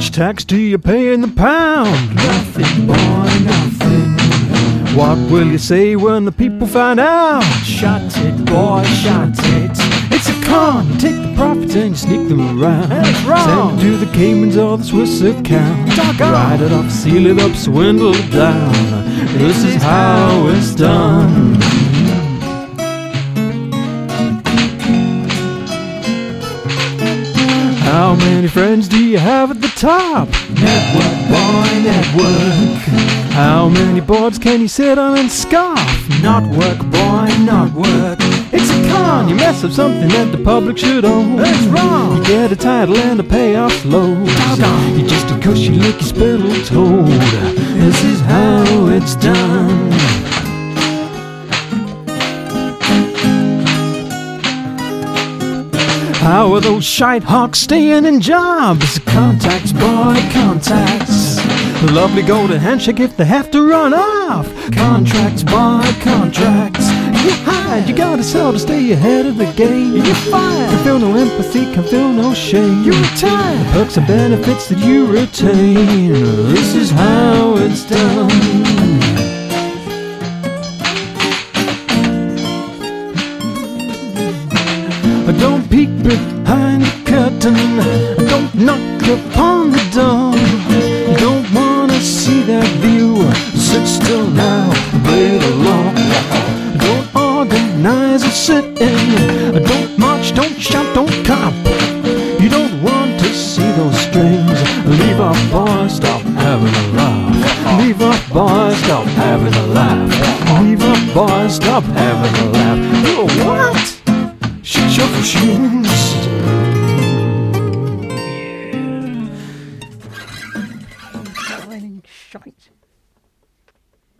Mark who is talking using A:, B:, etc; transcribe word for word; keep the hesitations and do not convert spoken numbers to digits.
A: much tax do you pay in the pound?
B: Nothing, boy, nothing.
A: What will you say when the people find out?
B: Shut it, boy, shut it.
A: It's a con. You take the profits and you sneak them around.
B: That's wrong.
A: Send it to the Caymans or the Swiss account.
B: Doggone.
A: Write it off, seal it up, swindle it down. This is how it's done. How many friends do you have at the top?
B: Network, boy, network.
A: How many boards can you sit on and scoff?
B: Not work, boy, not work.
A: It's a con. You mess up something that the public should own.
B: That's wrong.
A: You get a title and a payoff low.
B: Doggone.
A: You just a cuss, you lick your spittle toad. This is how it's done. How are those shite hawks staying in jobs?
B: Contacts, boy, contacts.
A: Lovely golden handshake if they have to run off.
B: Contracts, boy, contracts.
A: You hide, you gotta sell to stay ahead of the game.
B: You're fired.
A: Can feel no empathy, can feel no shame.
B: You retire.
A: Perks and benefits that you retain. This is how it's done. Don't peek behind the curtain. Don't knock upon the door. You don't wanna see that view. Sit still now, play the law. Don't organize a sit-in. Don't march, don't shout, don't cop. You don't want to see those strings. Leave off, boys, stop having a laugh. Leave off, boys, stop having a laugh. Leave off, boys, stop having a laugh. Oh, what? Shut your shoes.
B: Yeah. Shite.